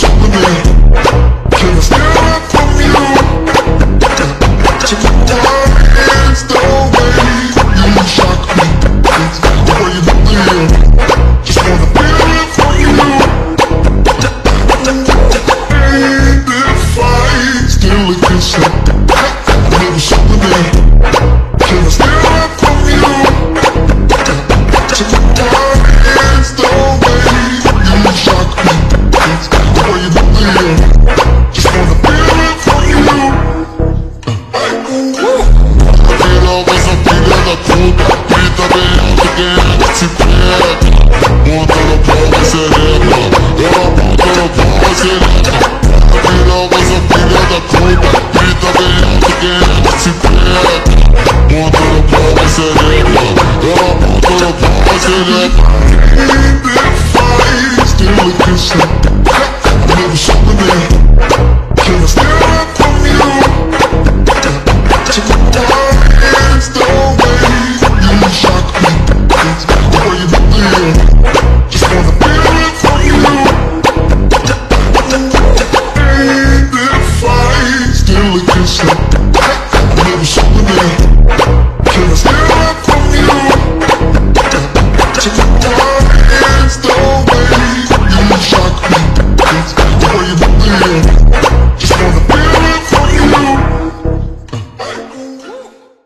something there. Can I steal it from you? Take my hands the way you shock me. The way you look there. Just wanna feel it from you. And if I steal a kiss, maybe something there. Can I steal it from you? Take my hands the way you shock me. The way you look there. Just wanna feel it from you. Pero vas a tirar la puta, grita bem alto que ela se pega. Monta no pau, serena, ela monta no pau, serena.